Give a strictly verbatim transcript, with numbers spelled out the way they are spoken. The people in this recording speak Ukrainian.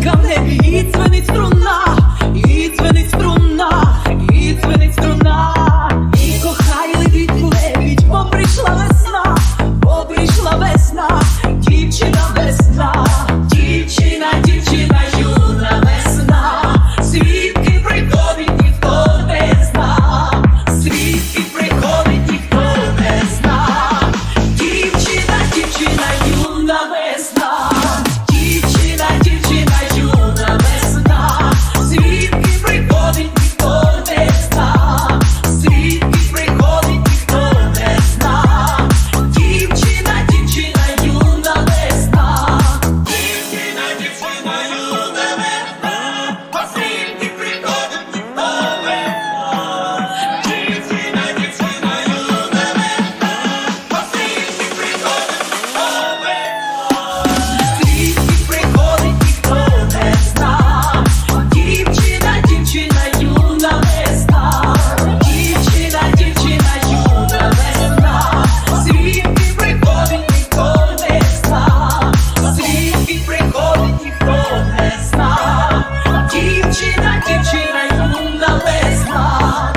зірка в небі, і дзвенить струна, і дзвенить струна, і дзвенить струна. І кохай лебідь, лебідь, бо прийшла весна, бо прийшла весна, дівчина весна, дівчина, дівчина, юна весна. Звідки приходить, ніхто не зна, звідки приходить, ніхто не зна. Дівчина, дівчина, юна весна, дівчина, дівчина, юна весна. Звідки приходить, ніхто не зна, звідки приходить, ніхто не зна. Дівчина, дівчина, юна весна, дівчина, дівчина, юна весна. Звідки приходить, ніхто не зна. Дівчина, дівчина, юна весна. Звідки приходить, ніхто не зна. Звідки приходить, ніхто не зна. Дівчина, дівчина, юна весна. Дівчина, дівчина, юна весна. Звідки приходить, ніхто не зна. Звідки приходить, ніхто не зна. Дівчина, дівчина, юна весна.